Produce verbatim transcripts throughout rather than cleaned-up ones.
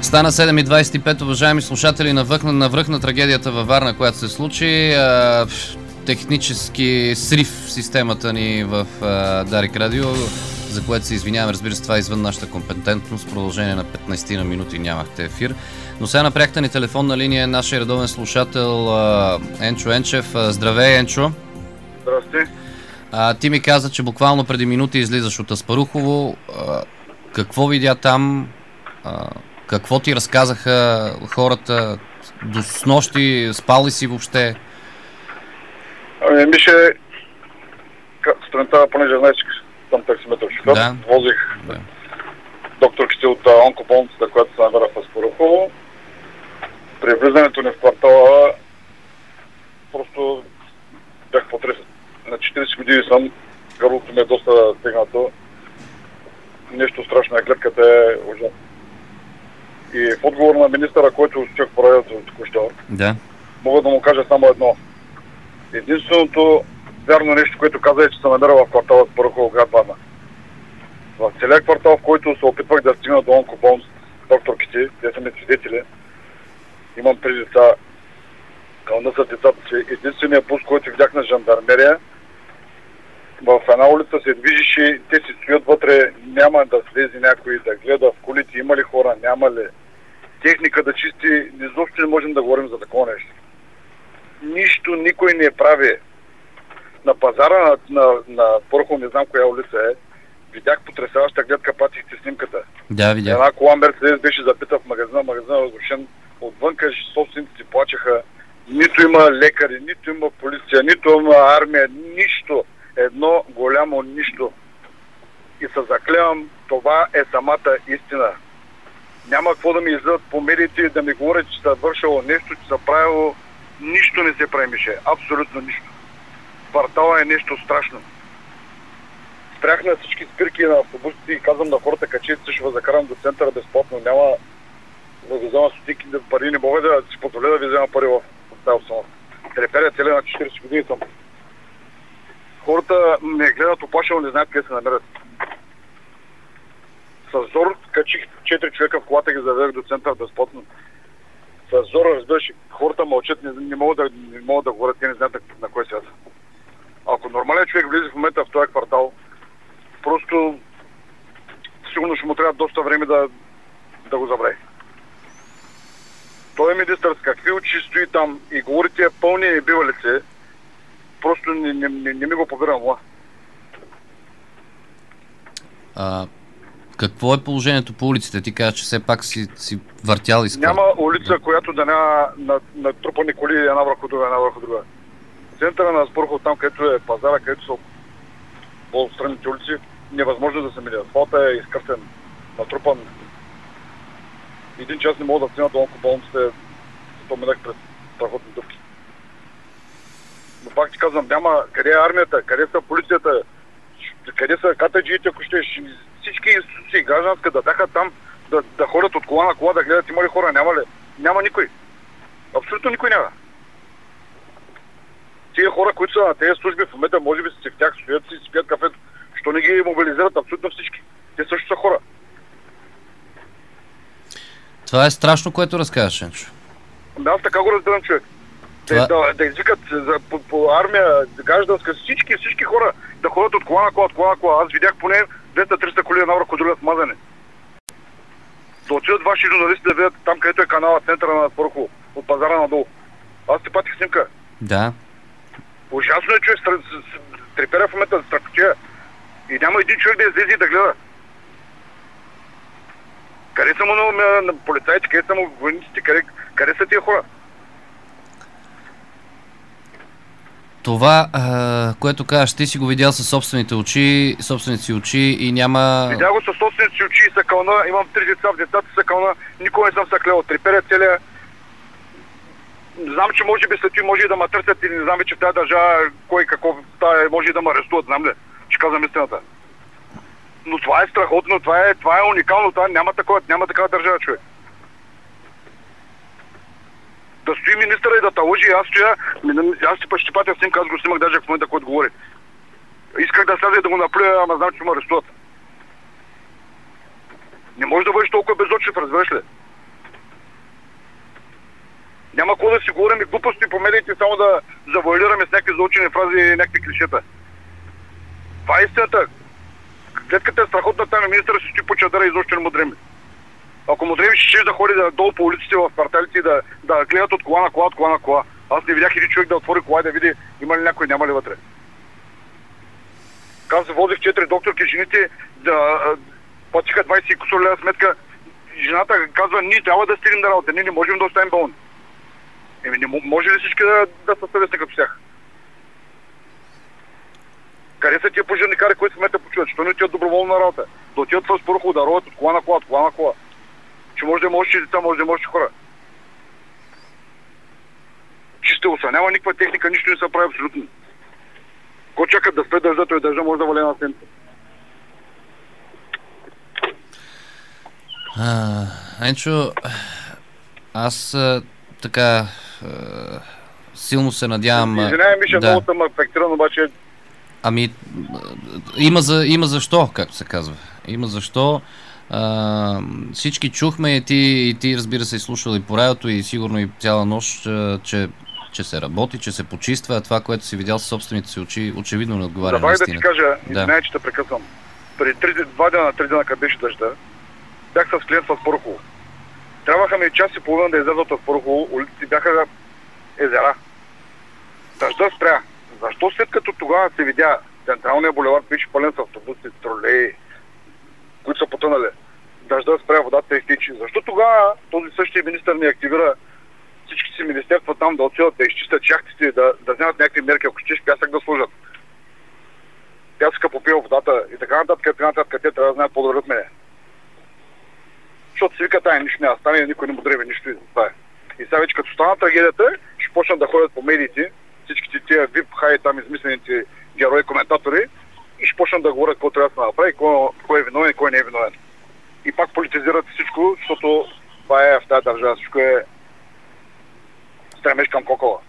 Стана седем и двадесет и пет, уважаеми слушатели, навъхна, навръхна трагедията във Варна, която се случи. А, технически срив в системата ни в а, Дарик Радио, за което се извинявам. Разбира се, това е извън нашата компетентност. В продължение на петнадесет на минути нямахте ефир. Но сега на пряката ни телефонна линия е нашия редовен слушател а, Енчо Енчев. А, здравей, Енчо. Здрасти. А, ти ми каза, че буквално преди минути излизаш от Аспарухово. А, какво видя там? А, какво ти разказаха хората? До снощи спал ли си въобще? Ами, Мише, сутринта, понеже знаеш, съм таксиметров шофьор, да. возих да. докторките от онкоболницата, която се намира в Аспарухово. При влизането ни в квартала просто бях потресен. На четиридесет години съм, гърлото ми е доста стегнато. Нещо страшно е, гледката е ужасно. И в отговор на министъра, който чух поредата от току-що, да. мога да му кажа само едно. Единственото вярно нещо, което каза, е, че се намира в квартала Аспарухово, град Варна. В целия квартал, в който се опитвах да стигна до онкоболницата, докторките, те са ми свидетели, имам три деца, кълна са децата си. Единственият пус, който видях на жандармерия, в една улица се движеше, те си стоят вътре, няма да слезе някой да гледа в колите, има ли хора, няма ли техника да чисти, изобщо не можем да говорим за такова нещо. Нищо никой не прави. На пазара на, на, на Порхов, не знам коя улица е, видях потресаваща гледка, пратихте снимката. Да, видях. Една кола Мерцедес беше запита в магазина, магазина разрушен, отвънка собствениците плачеха, нито има лекари, нито има полиция, нито има армия, нищо. Едно голямо нищо. И се заклевам, това е самата истина. Няма какво да ми излизат по медиите и да ми говорят, че се вършило нещо, че се правило. Нищо не се правимише. Абсолютно нищо. Квартала е нещо страшно. Спрях на всички спирки на автобусите и казвам на хората, качете се, ще ви закарам до центъра безплатно. Няма да ви взема стотинки, пари, не мога да си позволя да ви взема пари в тази обстановка. Треперя целия на четиридесет години съм. Хората ме гледат оплашено, не знаят къде се намерят. С зор качих четири човека в колата, ги заведах до центъра безплатно. С зор, разбираш, хората мълчат, не, не, могат да, не могат да говорят, те не знаят на, на кой свят. Ако нормален човек влезе в момента в този квартал, просто сигурно ще му трябва доста време да, да го забрави. Той е министър, с какви очи стои там и говори тия пълни бивалици, просто не, не, не, не ми го побирам, ла. А, какво е положението по улиците? Ти кажа, че все пак си, си въртял и скър. Няма улица, да. Която да няма натрупани коли една върху друга, една върху друга. В центъра на Аспарухово, там където е пазара, където са по-странните улици, невъзможно да се мине. Асфалта е изкъртен, натрупан. Един час не мога да стигна до онкоболницата, то минах пред страхотни дупки. Но пак ти казвам, няма къде е армията, къде са полицията, къде са катаджиите, ако ще всички институции гражданска да дахат там, да, да ходят от кола на кола, да гледат има ли хора, няма ли? Няма никой. Абсолютно никой няма. Тия хора, които са на тези служби в момента, може би си в тях стоят си, си пият кафето. Що не ги мобилизират абсолютно всички? Те също са хора. Това е страшно, което разказваш, Енчо. Аз така го разбирам, човек. Това... Да, да извикат за, по, по армия, гражданска, всички, всички хора да ходят от кола на кола, от кола на кола. Аз видях поне двеста-триста коли една върху друга смазане. Да отидат ваши журналисти да видят там, където е канала, центъра на Аспарухово, от пазара надолу. Аз ти патих снимка. Да. Ужасно е, човек, треперя в момента за страхотия. И няма един човек да излезе и да гледа. Къде са му на, на полицайите, къде са му войниците, къде, къде са тия хора? Това, а, което казваш, ти си го видял със собствените очи, собствените си очи и няма... Видях го със собствените си очи и са кълна, имам три деца, в децата са кълна, никога не съм съклел. Треперя целия. Знам, че може би след това може и да ме търсят и не знам, че в тази държава кой какво тая, може и да ме арестуват, знам ли, че казвам истината. Но това е страхотно, това е, това е уникално, това няма такова, няма такава държава, човек. Да стои министъра и да те лъжи, аз стоя, аз си почти патя снимка, аз го снимах даже в момента, който говори. Исках да сляза и да го наплюя, ама знам, че ме арестуват. Не може да бъдеш толкова безочив, разбираш ли? да си говорим и глупости по медиите, само да завуалираме с някакви заучени фрази и някакви клишета. Това е истината. След като е страхотна там министър, си стои по чадъра и изобщо не му дреми. Ако му дреми, ще да ходи да, долу по улиците в кварталите и да, да гледат от кола на кола, от кола на кола. Аз не видях един човек да отвори кола и да види има ли някой, няма ли вътре. Аз возих четири докторки, жените да платиха двайсет и кусор лева сметка. Жената казва, ние трябва да стигнем да работа, ние не можем да оставим болни. Еми, не може ли всички да, да са съвестни като тях? Къде са тия пожарникари, които смета почуват? Що не отиват доброволно на работа? Да отиват в Спорухово, да роват от кола на кола, от кола на кола. Че може да има още деца, може да има още хора. Чистило, няма никаква техника, нищо не се прави абсолютно. Ко чакат да спре държа, той държа може да валя на стената. Енчо, аз а, така а, силно се надявам... Извинявай, Миша, да. много съм афектиран, обаче... Ами, има, за, има защо, както се казва. Има защо. А, всички чухме и ти, и ти, разбира се, изслушал и по радиото и сигурно и цяла нощ, че, че се работи, че се почиства, а това, което си видял със собствените си очи, очевидно не отговаря на истината. Забавай да ти кажа, извинявай, че те прекъсвам. Преди три, два дена, три дена, къде беше дъжда, бях с клиент в Спорухово. Трябваха ми час и половина да излезат от Спорухово, улиците бяха езера. Дъжда спря. Защо след като тогава се видя централния булевард беше пълен с автобуси, тролеи, които са потънали? Дъжда спря, водата изтичи. Защо тогава този същия министър не активира всички си министерства там да отидат да изчистят шахтите, да, да вземат някакви мерки, ако щеш пясък да служат? Пясъка попива водата и така нататък, така нататък, те трябва да знаят по-добре от мене. Защото си вика, тая нищо няма стане, никой не му дреме нищо и за това е. И сега вече като стана трагедията, ще почнат да ходят по медиите, всичките тия вип, хай там измислените герои, коментатори, и ще почнат да говорят какво трябва да се направи, кой, кой е виновен и кой не е виновен. И пак политизират всичко, защото това е в тази държава, всичко е стремеж към кокола.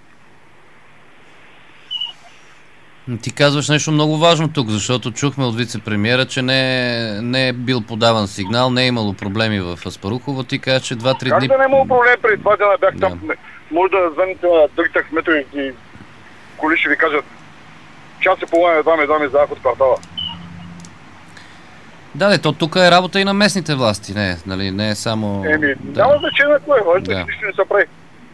Ти казваш нещо много важно тук, защото чухме от вице-премиера, че не е, не е бил подаван сигнал, не е имало проблеми в Аспарухово. Ти казваш, че два-три дни... Как да не е имало проблеми преди два дена бях да. там? Може да звъните на други таксиметрови и коли ще ви кажат час и половина едва ме едва ме заях от квартала. Да, де, то тук е работа и на местните власти, не, нали, не е само... Еми, да. няма значение кое, важно, да. че нищо не се прави.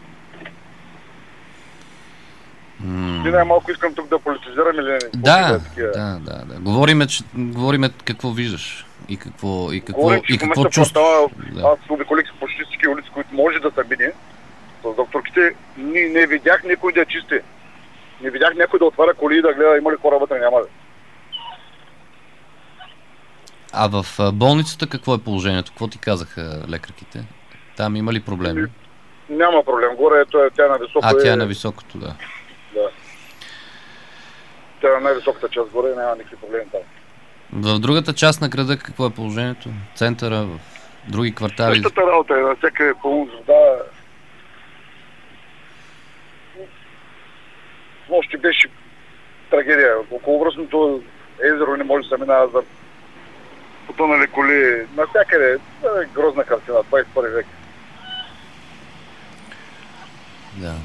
Mm. И най-малко искам тук да политизирам или не. Да, да, да, да. Говориме, че, говориме какво виждаш и какво, и какво, Говорим, и какво чувстваш. Да. Аз обиколих почти всички улици, които може да са били с докторките. Не, не видях никой да чисти. Не видях някой да отваря коли и да гледа има ли хора вътре, няма ли. А в болницата какво е положението? Какво ти казаха лекарките? Там има ли проблеми? Няма проблем. Горе е, тя е на високо. А, тя е е... на високото, да. Да. Тя е на най-високата част горе и няма никакви проблеми там. В другата част на града какво е положението? Центъра, в други квартали? Същата работа е, на всяка е пълно вода. Нощи беше трагедия. Околовръстното езеро не може да се минава за потънали коли. Навсякъде. Това е грозна картина, двайсет и първи век. Да.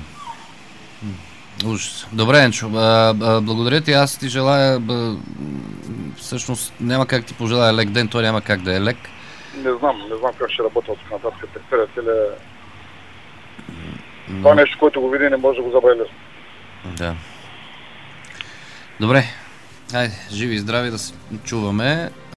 Ужас. Добре, Енчо, а, а, благодаря ти. Аз ти желая, а, всъщност няма как ти пожелая лек ден, той няма как да е лек. Не знам, не знам как ще работя от нататък. Текстера целия... Но... Това нещо, което го види, не може да го забрави лесно. Да. Добре. Айде, живи и здрави да се чуваме.